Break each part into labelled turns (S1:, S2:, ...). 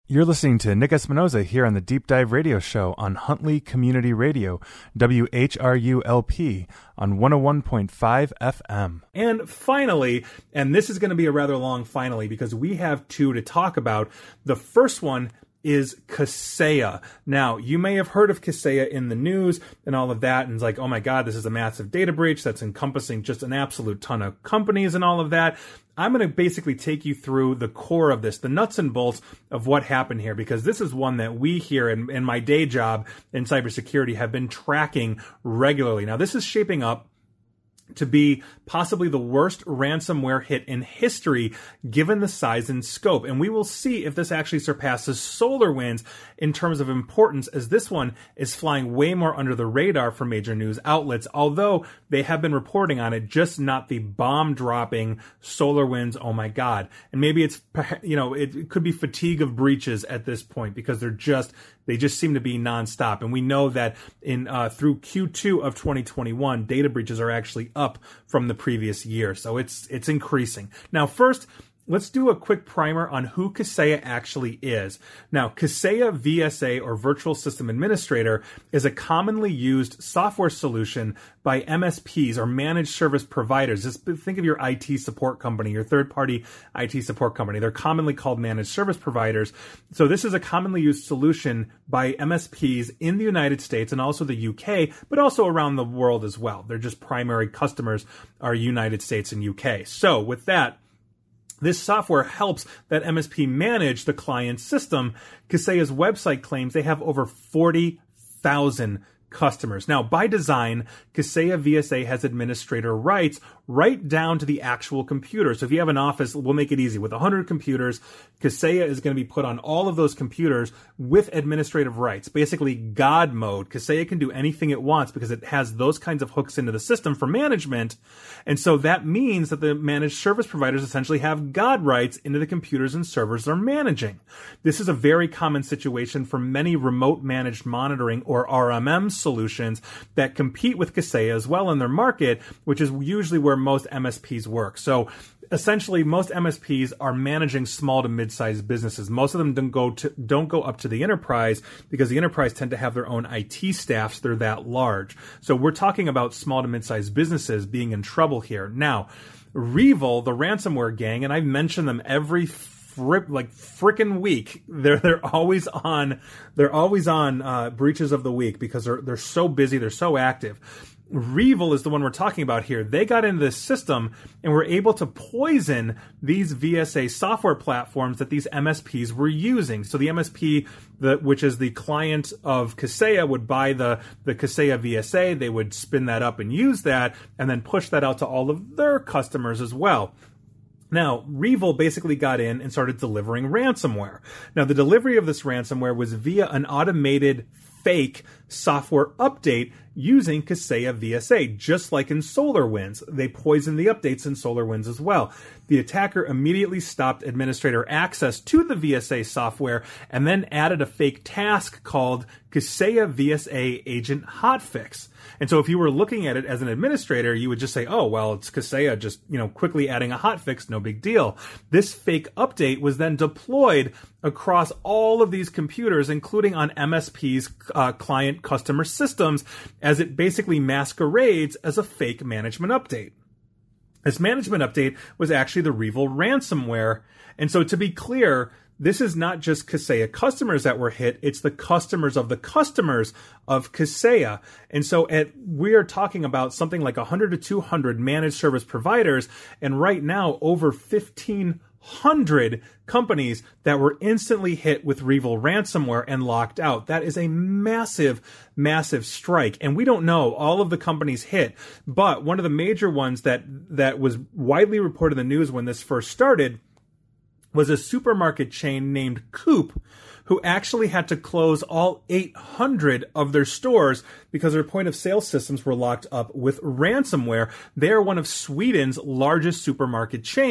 S1: You're listening to Nick Espinoza here on the Deep Dive Radio Show on Huntley Community Radio, WHRU-LP, on 101.5 FM.
S2: And finally, and this is going to be a rather long finally because we have two to talk about. The first one is Kaseya. Now, you may have heard of Kaseya in the news and all of that, and it's like, oh my God, this is a massive data breach that's encompassing just an absolute ton of companies and all of that. I'm going to basically take you through the core of this, the nuts and bolts of what happened here, because this is one that we here in my day job in cybersecurity have been tracking regularly. Now, this is shaping up to be possibly the worst ransomware hit in history, given the size and scope. And we will see if this actually surpasses SolarWinds in terms of importance, as this one is flying way more under the radar for major news outlets, although they have been reporting on it, just not the bomb-dropping SolarWinds, oh my God. And maybe it's, it could be fatigue of breaches at this point, because they just seem to be nonstop. And we know that through Q2 of 2021, data breaches are actually up from the previous year. So it's increasing. Now, first, let's do a quick primer on who Kaseya actually is. Now, Kaseya VSA, or Virtual System Administrator, is a commonly used software solution by MSPs, or managed service providers. Just think of your IT support company, your third-party IT support company. They're commonly called managed service providers. So this is a commonly used solution by MSPs in the United States and also the UK, but also around the world as well. They're just primary customers are United States and UK. So with that, this software helps that MSP manage the client system. Kaseya's website claims they have over 40,000 customers. Now, by design, Kaseya VSA has administrator rights right down to the actual computer. So if you have an office, we'll make it easy. With 100 computers, Kaseya is going to be put on all of those computers with administrative rights, basically God mode. Kaseya can do anything it wants because it has those kinds of hooks into the system for management. And so that means that the managed service providers essentially have God rights into the computers and servers they're managing. This is a very common situation for many remote managed monitoring, or RMM, solutions that compete with Kaseya as well in their market, which is usually where most MSPs work. So essentially, most MSPs are managing small to mid-sized businesses. Most of them don't go up to the enterprise, because the enterprise tend to have their own IT staffs. They're that large. So we're talking about small to mid-sized businesses being in trouble here. Now, REvil, the ransomware gang, and I've mentioned them every frickin' week. They're always on breaches of the week, because they're so busy, they're so active. REvil is the one we're talking about here. They got into this system and were able to poison these VSA software platforms that these MSPs were using. So the MSP, which is the client of Kaseya, would buy the Kaseya VSA. They would spin that up and use that, and then push that out to all of their customers as well. Now, REvil basically got in and started delivering ransomware. Now, the delivery of this ransomware was via an automated fake software update using Kaseya VSA, just like in SolarWinds. They poisoned the updates in SolarWinds as well. The attacker immediately stopped administrator access to the VSA software and then added a fake task called Kaseya VSA Agent Hotfix. And so if you were looking at it as an administrator, you would just say, oh, well, it's Kaseya just, quickly adding a hotfix, no big deal. This fake update was then deployed across all of these computers, including on MSP's client customer systems, as it basically masquerades as a fake management update. This management update was actually the REvil ransomware. And so to be clear, this is not just Kaseya customers that were hit, it's the customers of Kaseya. And so we are talking about something like 100 to 200 managed service providers, and right now over 1,500 companies that were instantly hit with REvil ransomware and locked out. That is a massive, massive strike. And we don't know all of the companies hit, but one of the major ones that was widely reported in the news when this first started was a supermarket chain named Coop, who actually had to close all 800 of their stores because their point of sale systems were locked up with ransomware. They are one of Sweden's largest supermarket chains,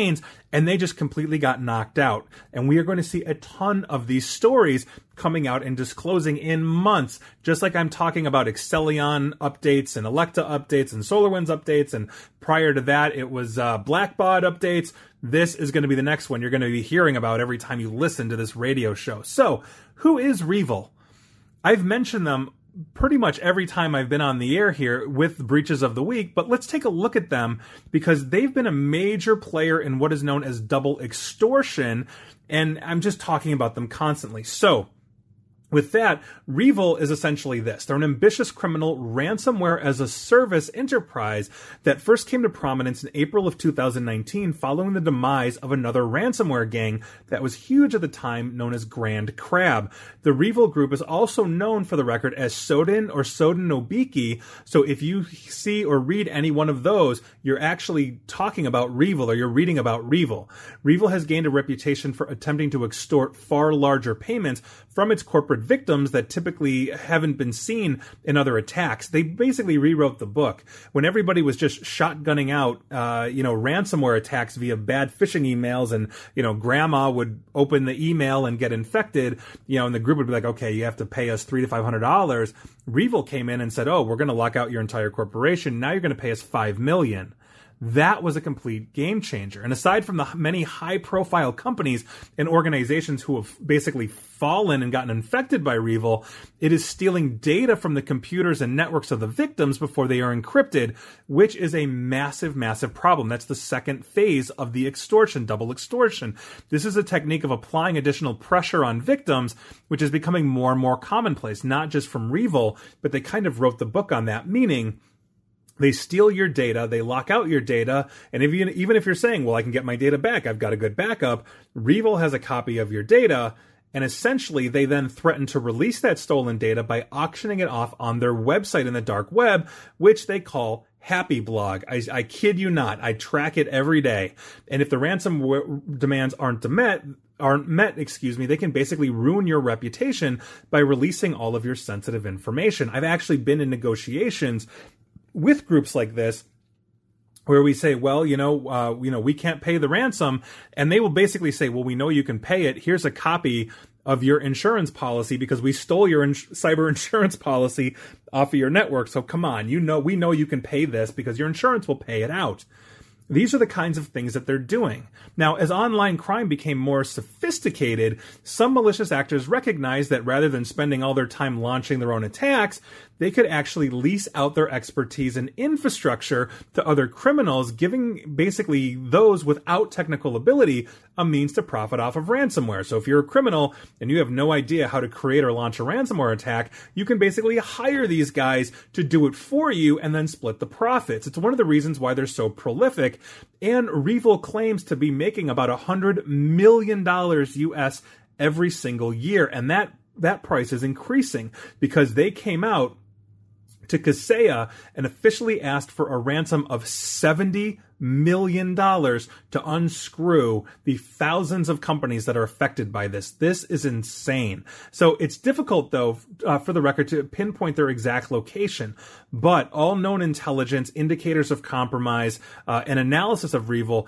S2: and they just completely got knocked out. And we are going to see a ton of these stories coming out and disclosing in months, just like I'm talking about Excellion updates and Electa updates and SolarWinds updates, and prior to that it was Blackbaud updates. This is going to be the next one you're going to be hearing about every time you listen to this radio show. So, who is REvil? I've mentioned them pretty much every time I've been on the air here with Breaches of the Week, but let's take a look at them because they've been a major player in what is known as double extortion, and I'm just talking about them constantly. So, with that, REvil is essentially this. They're an ambitious criminal ransomware as a service enterprise that first came to prominence in April of 2019 following the demise of another ransomware gang that was huge at the time, known as Grand Crab. The REvil group is also known, for the record, as Sodin or Sodinobiki, so if you see or read any one of those, you're actually talking about REvil or you're reading about REvil. REvil has gained a reputation for attempting to extort far larger payments from its corporate victims that typically haven't been seen in other attacks. They basically rewrote the book. When everybody was just shotgunning out, ransomware attacks via bad phishing emails, and, grandma would open the email and get infected, and the group would be like, okay, you have to pay us $300 to $500. REvil came in and said, oh, we're going to lock out your entire corporation. Now you're going to pay us $5 million. That was a complete game changer. And aside from the many high-profile companies and organizations who have basically fallen and gotten infected by REvil, it is stealing data from the computers and networks of the victims before they are encrypted, which is a massive, massive problem. That's the second phase of the extortion, double extortion. This is a technique of applying additional pressure on victims, which is becoming more and more commonplace, not just from REvil, but they kind of wrote the book on that, meaning they steal your data, they lock out your data, and even if you're saying, well, I can get my data back, I've got a good backup, REvil has a copy of your data, and essentially they then threaten to release that stolen data by auctioning it off on their website in the dark web, which they call Happy Blog. I kid you not, I track it every day. And if the ransom demands aren't met, they can basically ruin your reputation by releasing all of your sensitive information. I've actually been in negotiations with groups like this where we say, well, we can't pay the ransom, and they will basically say, well, we know you can pay it. Here's a copy of your insurance policy because we stole your cyber insurance policy off of your network. So come on, we know you can pay this because your insurance will pay it out. These are the kinds of things that they're doing. Now, as online crime became more sophisticated, some malicious actors recognized that rather than spending all their time launching their own attacks, they could actually lease out their expertise and infrastructure to other criminals, giving basically those without technical ability a means to profit off of ransomware. So if you're a criminal and you have no idea how to create or launch a ransomware attack, you can basically hire these guys to do it for you and then split the profits. It's one of the reasons why they're so prolific. And REvil claims to be making about $100 million US every single year. And that price is increasing because they came out to Kaseya and officially asked for a ransom of $70 million to unscrew the thousands of companies that are affected by this. This is insane. So it's difficult, though, for the record, to pinpoint their exact location. But all known intelligence, indicators of compromise, and analysis of REvil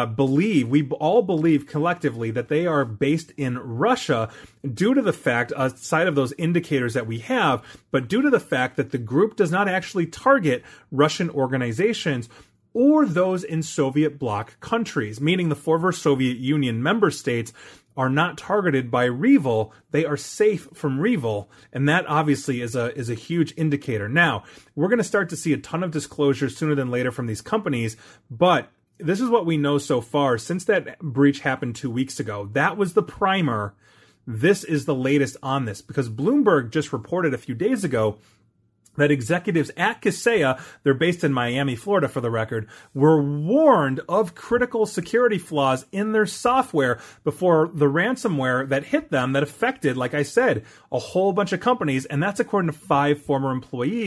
S2: we all believe collectively that they are based in Russia due to the fact, aside of those indicators that we have, but due to the fact that the group does not actually target Russian organizations or those in Soviet bloc countries, meaning the former Soviet Union member states are not targeted by REvil. They are safe from REvil, and that obviously is a huge indicator. Now, we're going to start to see a ton of disclosures sooner than later from these companies, but this is what we know so far. Since that breach happened 2 weeks ago, that was the primer. This is the latest on this, because Bloomberg just reported a few days ago that executives at Kaseya, they're based in Miami, Florida for the record, were warned of critical security flaws in their software before the ransomware that hit them that affected, like I said, a whole bunch of companies. And that's according to 5 former employees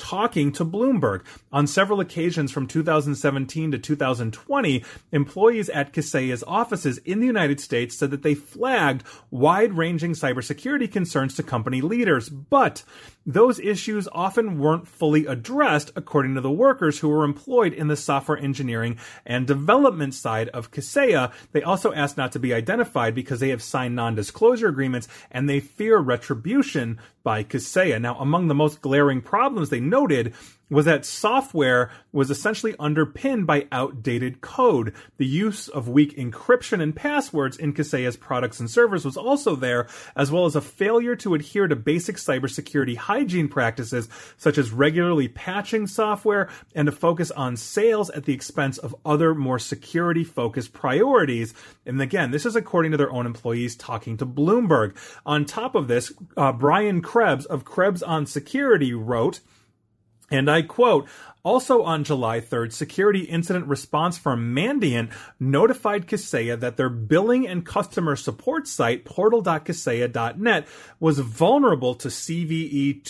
S2: talking to Bloomberg. On several occasions from 2017 to 2020, employees at Kaseya's offices in the United States said that they flagged wide-ranging cybersecurity concerns to company leaders, but those issues often weren't fully addressed, according to the workers who were employed in the software engineering and development side of Kaseya. They also asked not to be identified because they have signed non-disclosure agreements and they fear retribution by Kaseya. Now, among the most glaring problems they noted was that software was essentially underpinned by outdated code. The use of weak encryption and passwords in Kaseya's products and servers was also there, as well as a failure to adhere to basic cybersecurity hygiene practices, such as regularly patching software and a focus on sales at the expense of other more security-focused priorities. And again, this is according to their own employees talking to Bloomberg. On top of this, Brian Krebs of Krebs on Security wrote, and I quote, also on July 3rd, security incident response firm Mandiant notified Kaseya that their billing and customer support site, portal.kaseya.net, was vulnerable to CVE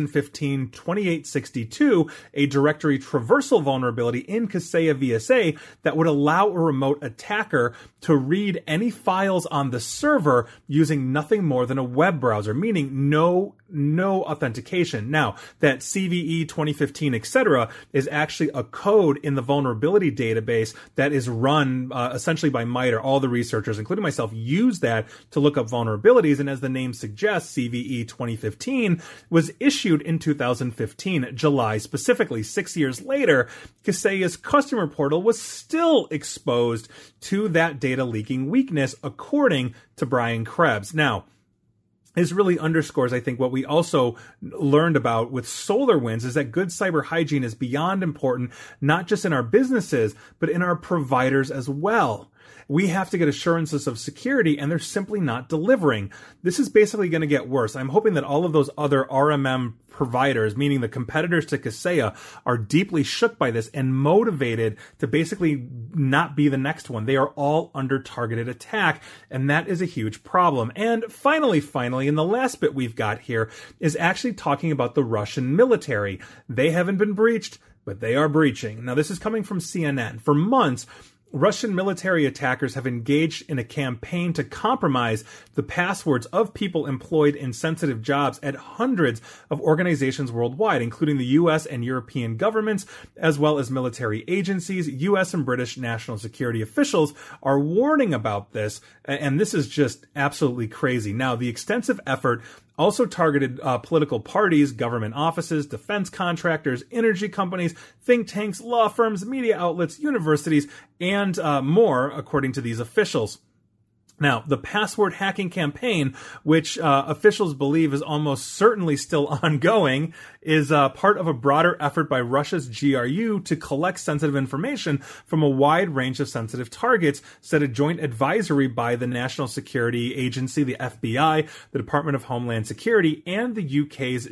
S2: 2015-2862, a directory traversal vulnerability in Kaseya VSA that would allow a remote attacker to read any files on the server using nothing more than a web browser, meaning no authentication. Now, that CVE 2015, etc., is actually a code in the vulnerability database that is run essentially by MITRE. All the researchers, including myself, use that to look up vulnerabilities. And as the name suggests, CVE 2015 was issued in 2015, July specifically. 6 years later, Kaseya's customer portal was still exposed to that data leaking weakness, according to Brian Krebs. Now, this really underscores, I think, what we also learned about with SolarWinds is that good cyber hygiene is beyond important, not just in our businesses, but in our providers as well. We have to get assurances of security, and they're simply not delivering. This is basically going to get worse. I'm hoping that all of those other RMM providers, meaning the competitors to Kaseya, are deeply shook by this and motivated to basically not be the next one. They are all under targeted attack, and that is a huge problem. And finally, and the last bit we've got here is actually talking about the Russian military. They haven't been breached, but they are breaching. Now, this is coming from CNN. For months, Russian military attackers have engaged in a campaign to compromise the passwords of people employed in sensitive jobs at hundreds of organizations worldwide, including the U.S. and European governments, as well as military agencies. U.S. and British national security officials are warning about this, and this is just absolutely crazy. Now, the extensive effort also targeted political parties, government offices, defense contractors, energy companies, think tanks, law firms, media outlets, universities, and more, according to these officials. Now, the password hacking campaign, which officials believe is almost certainly still ongoing, is part of a broader effort by Russia's GRU to collect sensitive information from a wide range of sensitive targets, said a joint advisory by the National Security Agency, the FBI, the Department of Homeland Security, and the UK's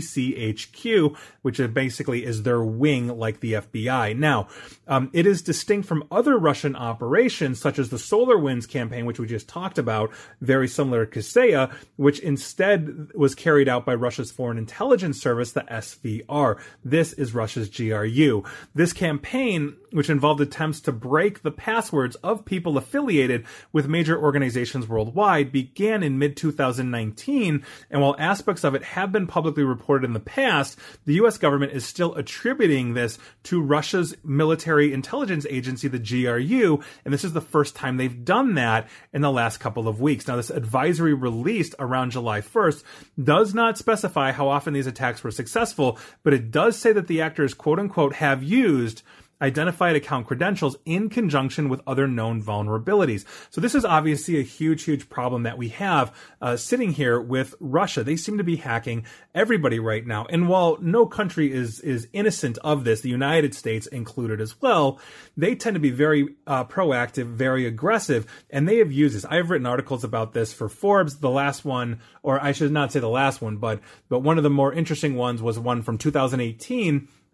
S2: GCHQ, which basically is their wing like the FBI. Now, it is distinct from other Russian operations, such as the SolarWinds campaign, which we just talked about, very similar to Kaseya, which instead was carried out by Russia's Foreign Intelligence Service, the SVR. This is Russia's GRU. This campaign, which involved attempts to break the passwords of people affiliated with major organizations worldwide, began in mid-2019, and while aspects of it have been publicly reported in the past, the U.S. government is still attributing this to Russia's military intelligence agency, the GRU, and this is the first time they've done that in the last couple of weeks. Now, this advisory released around July 1st does not specify how often these attacks were successful, but it does say that the actors, quote-unquote, have used identified account credentials in conjunction with other known vulnerabilities. So this is obviously a huge problem that we have sitting here with Russia. They seem to be hacking everybody right now. And while no country is innocent of this, the United States included as well, they tend to be very proactive, very aggressive, and they have used this. I've written articles about this for Forbes. The last one, or I should not say the last one, but one of the more interesting ones was one from 2018,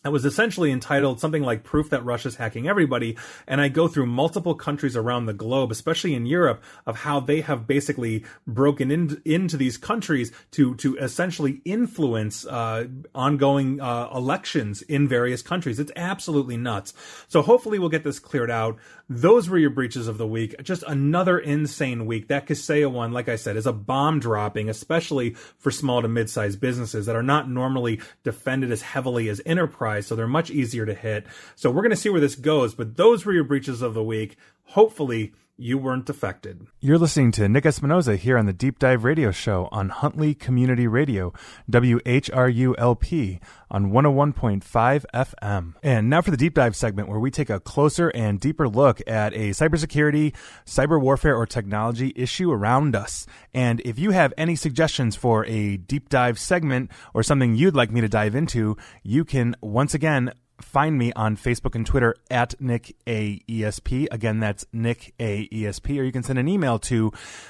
S2: It was essentially entitled something like Proof That Russia's Hacking Everybody, and I go through multiple countries around the globe, especially in Europe, of how they have basically broken into these countries to essentially influence ongoing elections in various countries. It's absolutely nuts. So hopefully we'll get this cleared out. Those were your breaches of the week. Just another insane week. That Kaseya one, like I said, is a bomb dropping, especially for small to mid-sized businesses that are not normally defended as heavily as enterprise, so they're much easier to hit. So we're going to see where this goes, but those were your breaches of the week. Hopefully you weren't affected.
S1: You're listening to Nick Espinoza here on the Deep Dive Radio Show on Huntley Community Radio, WHRU-LP on 101.5 FM. And now for the Deep Dive segment, where we take a closer and deeper look at a cybersecurity, cyber warfare, or technology issue around us. And if you have any suggestions for a Deep Dive segment or something you'd like me to dive into, you can once again find me on Facebook and Twitter at NickAESP. Again, that's NickAESP. Or you can send an email to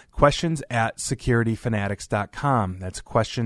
S1: questions@securityfanatics.com. That's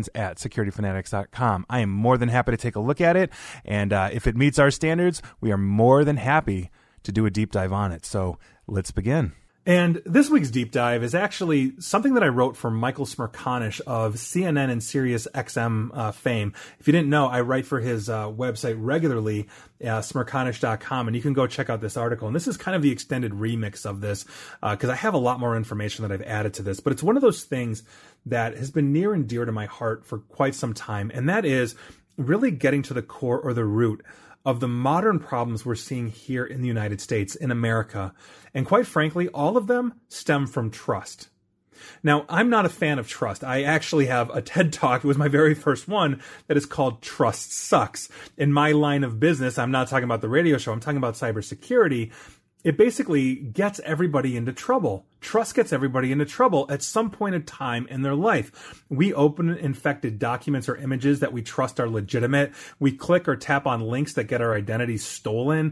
S1: questions@securityfanatics.com. I am more than happy to take a look at it. And if it meets our standards, we are more than happy to do a deep dive on it. So let's begin.
S2: And this week's deep dive is actually something that I wrote for Michael Smerconish of CNN and Sirius XM fame. If you didn't know, I write for his website regularly, smerconish.com, and you can go check out this article. And this is kind of the extended remix of this, because I have a lot more information that I've added to this. But it's one of those things that has been near and dear to my heart for quite some time, and that is really getting to the core or the root of the modern problems we're seeing here in the United States, in America. And quite frankly, all of them stem from trust. Now, I'm not a fan of trust. I actually have a TED Talk, it was my very first one, that is called Trust Sucks. In my line of business, I'm not talking about the radio show, I'm talking about cybersecurity. It basically gets everybody into trouble. Trust gets everybody into trouble at some point in time in their life. We open infected documents or images that we trust are legitimate. We click or tap on links that get our identities stolen,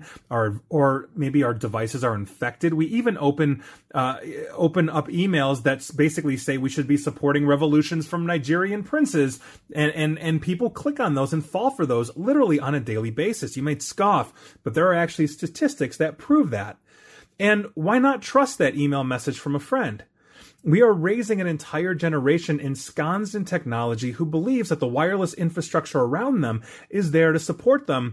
S2: or maybe our devices are infected. We even open up emails that basically say we should be supporting revolutions from Nigerian princes, and people click on those and fall for those literally on a daily basis. You might scoff, but there are actually statistics that prove that. And why not trust that email message from a friend? We are raising an entire generation ensconced in technology who believes that the wireless infrastructure around them is there to support them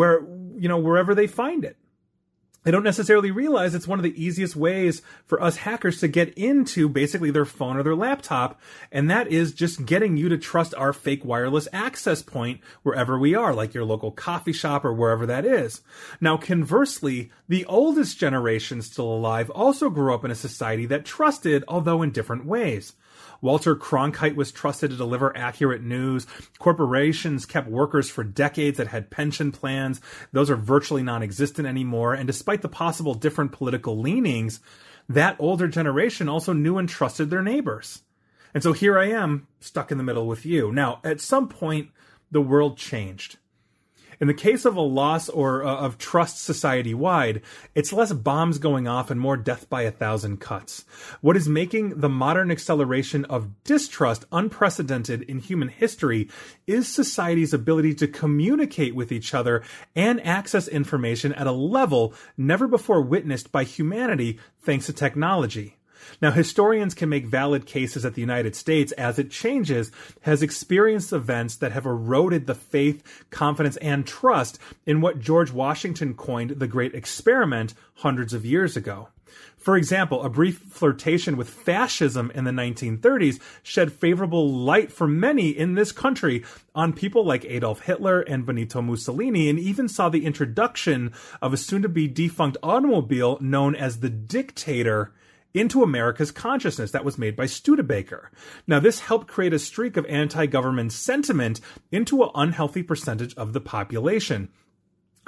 S2: wherever they find it. They don't necessarily realize it's one of the easiest ways for us hackers to get into basically their phone or their laptop, and that is just getting you to trust our fake wireless access point wherever we are, like your local coffee shop or wherever that is. Now, conversely, the oldest generation still alive also grew up in a society that trusted, although in different ways. Walter Cronkite was trusted to deliver accurate news. Corporations kept workers for decades that had pension plans. Those are virtually non-existent anymore. And despite the possible different political leanings, that older generation also knew and trusted their neighbors. And so here I am, stuck in the middle with you. Now, at some point, the world changed. In the case of a loss of trust society-wide, it's less bombs going off and more death by 1,000 cuts. What is making the modern acceleration of distrust unprecedented in human history is society's ability to communicate with each other and access information at a level never before witnessed by humanity thanks to technology. Now, historians can make valid cases that the United States, as it changes, has experienced events that have eroded the faith, confidence, and trust in what George Washington coined the Great Experiment hundreds of years ago. For example, a brief flirtation with fascism in the 1930s shed favorable light for many in this country on people like Adolf Hitler and Benito Mussolini, and even saw the introduction of a soon-to-be defunct automobile known as the Dictator into America's consciousness that was made by Studebaker. Now, this helped create a streak of anti-government sentiment into an unhealthy percentage of the population.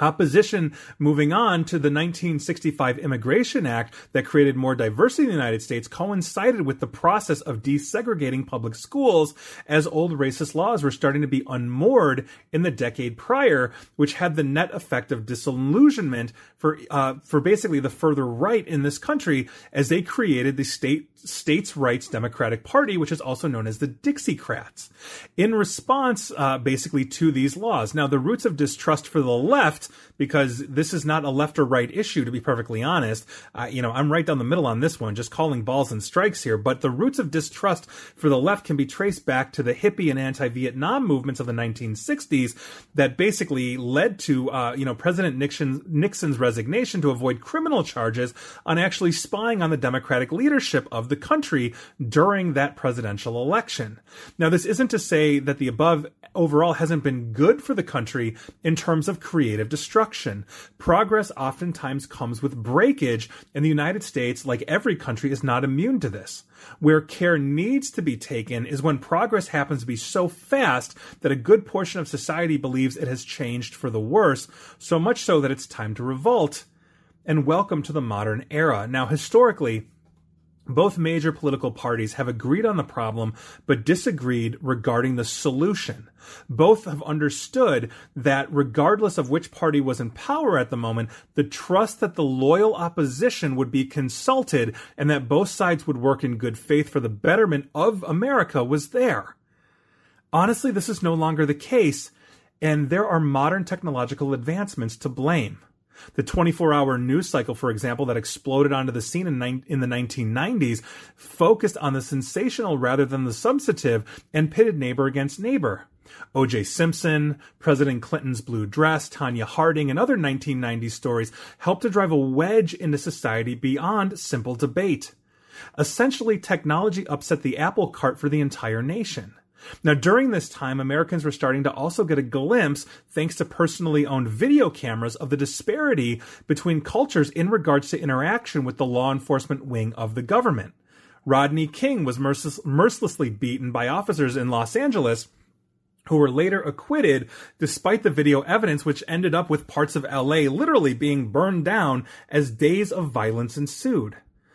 S2: Opposition moving on to the 1965 Immigration Act that created more diversity in the United States coincided with the process of desegregating public schools as old racist laws were starting to be unmoored in the decade prior, which had the net effect of disillusionment for basically the further right in this country as they created the States' Rights Democratic Party, which is also known as the Dixiecrats, in response basically to these laws. Now, the roots of distrust for the left, because this is not a left or right issue, to be perfectly honest. I'm right down the middle on this one, just calling balls and strikes here. But the roots of distrust for the left can be traced back to the hippie and anti-Vietnam movements of the 1960s that basically led to, President Nixon's resignation to avoid criminal charges on actually spying on the Democratic leadership of the country during that presidential election. Now, this isn't to say that the above overall hasn't been good for the country in terms of creative destruction. Progress oftentimes comes with breakage, and the United States, like every country, is not immune to this. Where care needs to be taken is when progress happens to be so fast that a good portion of society believes it has changed for the worse, so much so that it's time to revolt. And welcome to the modern era. Now, historically, both major political parties have agreed on the problem, but disagreed regarding the solution. Both have understood that regardless of which party was in power at the moment, the trust that the loyal opposition would be consulted and that both sides would work in good faith for the betterment of America was there. Honestly, this is no longer the case, and there are modern technological advancements to blame. The 24-hour news cycle, for example, that exploded onto the scene in the 1990s focused on the sensational rather than the substantive and pitted neighbor against neighbor. O.J. Simpson, President Clinton's blue dress, Tonya Harding, and other 1990s stories helped to drive a wedge into society beyond simple debate. Essentially, technology upset the apple cart for the entire nation. Now, during this time, Americans were starting to also get a glimpse, thanks to personally owned video cameras, of the disparity between cultures in regards to interaction with the law enforcement wing of the government. Rodney King was mercilessly beaten by officers in Los Angeles, who were later acquitted despite the video evidence, which ended up with parts of LA literally being burned down as days of violence ensued.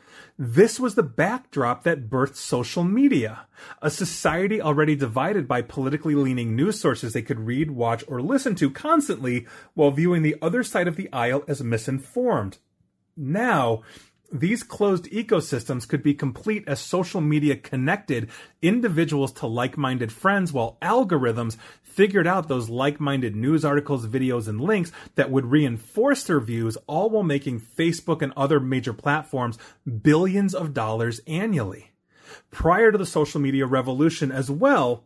S2: This was the backdrop that birthed social media, a society already divided by politically leaning news sources they could read, watch, or listen to constantly while viewing the other side of the aisle as misinformed. Now, these closed ecosystems could be complete as social media connected individuals to like-minded friends, while algorithms figured out those like-minded news articles, videos, and links that would reinforce their views, all while making Facebook and other major platforms billions of dollars annually. Prior to the social media revolution as well,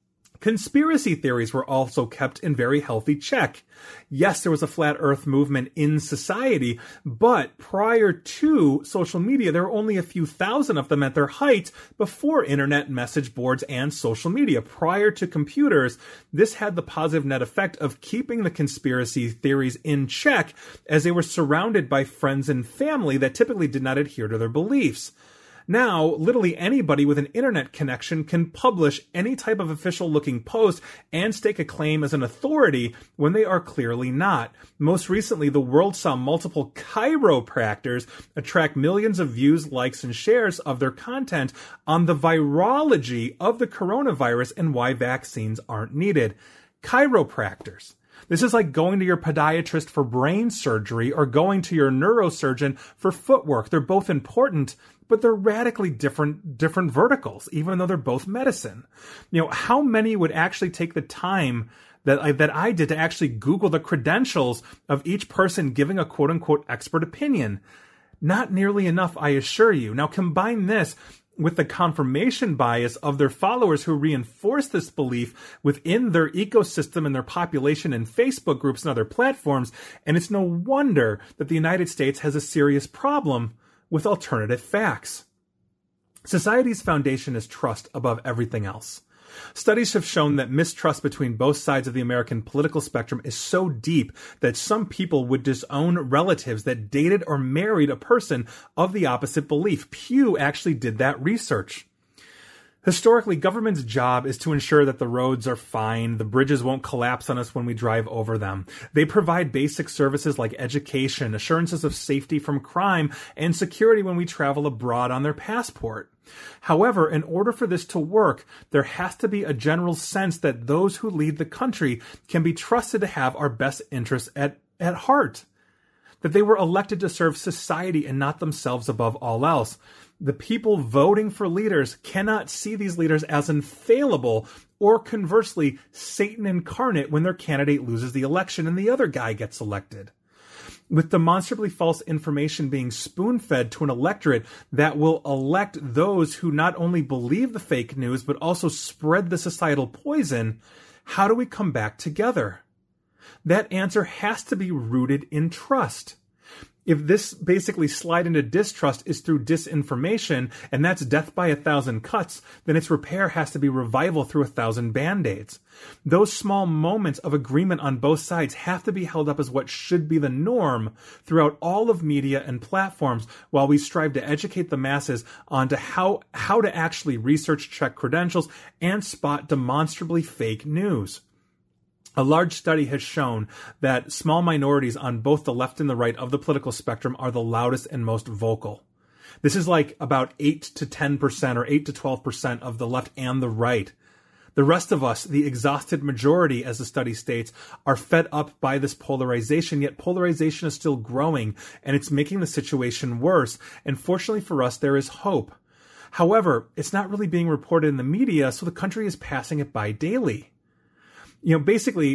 S2: conspiracy theories were also kept in very healthy check. Yes, there was a flat earth movement in society, but prior to social media, there were only a few thousand of them at their height before internet message boards and social media. Prior to computers, this had the positive net effect of keeping the conspiracy theories in check as they were surrounded by friends and family that typically did not adhere to their beliefs. Now, literally anybody with an internet connection can publish any type of official-looking post and stake a claim as an authority when they are clearly not. Most recently, the world saw multiple chiropractors attract millions of views, likes, and shares of their content on the virology of the coronavirus and why vaccines aren't needed. Chiropractors. This is like going to your podiatrist for brain surgery or going to your neurosurgeon for footwork. They're both important, but they're radically different verticals, even though they're both medicine. How many would actually take the time that I did to actually Google the credentials of each person giving a quote-unquote expert opinion? Not nearly enough, I assure you. Now, combine this with the confirmation bias of their followers who reinforce this belief within their ecosystem and their population in Facebook groups and other platforms, and it's no wonder that the United States has a serious problem with alternative facts. Society's foundation is trust above everything else. Studies have shown that mistrust between both sides of the American political spectrum is so deep that some people would disown relatives that dated or married a person of the opposite belief. Pew actually did that research. Historically, government's job is to ensure that the roads are fine, the bridges won't collapse on us when we drive over them. They provide basic services like education, assurances of safety from crime, and security when we travel abroad on their passport. However, in order for this to work, there has to be a general sense that those who lead the country can be trusted to have our best interests at heart. That they were elected to serve society and not themselves above all else. The people voting for leaders cannot see these leaders as infallible or conversely Satan incarnate when their candidate loses the election and the other guy gets elected. With demonstrably false information being spoon-fed to an electorate that will elect those who not only believe the fake news but also spread the societal poison, how do we come back together? That answer has to be rooted in trust. If this basically slide into distrust is through disinformation, and that's death by 1,000 cuts, then its repair has to be revival through 1,000 band-aids. Those small moments of agreement on both sides have to be held up as what should be the norm throughout all of media and platforms while we strive to educate the masses onto how to actually research, check credentials, and spot demonstrably fake news. A large study has shown that small minorities on both the left and the right of the political spectrum are the loudest and most vocal. This is like about 8 to 10% or 8 to 12% of the left and the right. The rest of us, the exhausted majority, as the study states, are fed up by this polarization, yet polarization is still growing, and it's making the situation worse. And fortunately for us, there is hope. However, it's not really being reported in the media, so the country is passing it by daily. You know, basically,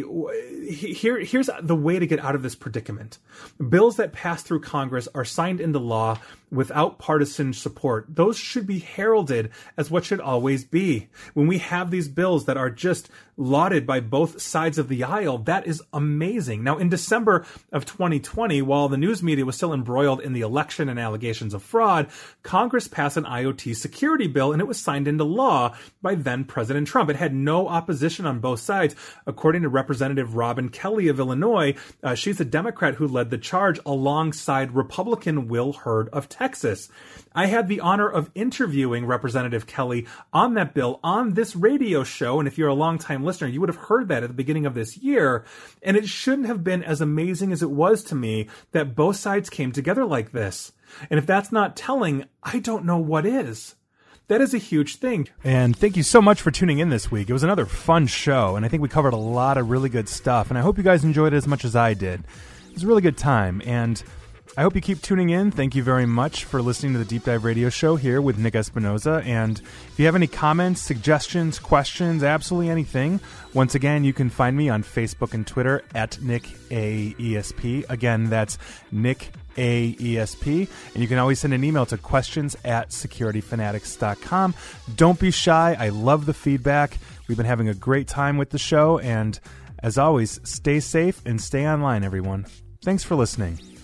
S2: here's the way to get out of this predicament. Bills that pass through Congress are signed into law without partisan support. Those should be heralded as what should always be. When we have these bills that are just lauded by both sides of the aisle, that is amazing. Now, in December of 2020, while the news media was still embroiled in the election and allegations of fraud, Congress passed an IoT security bill, and it was signed into law by then President Trump. It had no opposition on both sides. According to Representative Robin Kelly of Illinois, she's a Democrat who led the charge alongside Republican Will Hurd of Texas. I had the honor of interviewing Representative Kelly on that bill on this radio show, and if you're a longtime listener, you would have heard that at the beginning of this year, and it shouldn't have been as amazing as it was to me that both sides came together like this. And if that's not telling, I don't know what is. That is a huge thing.
S1: And thank you so much for tuning in this week. It was another fun show, and I think we covered a lot of really good stuff, and I hope you guys enjoyed it as much as I did. It was a really good time, and I hope you keep tuning in. Thank you very much for listening to the Deep Dive Radio Show here with Nick Espinoza. And if you have any comments, suggestions, questions, absolutely anything, once again, you can find me on Facebook and Twitter at NickAESP. Again, that's Nick AESP, and you can always send an email to questions@securityfanatics.com. Don't be shy. I love the feedback. We've been having a great time with the show, and as always, stay safe and stay online, everyone. Thanks for listening.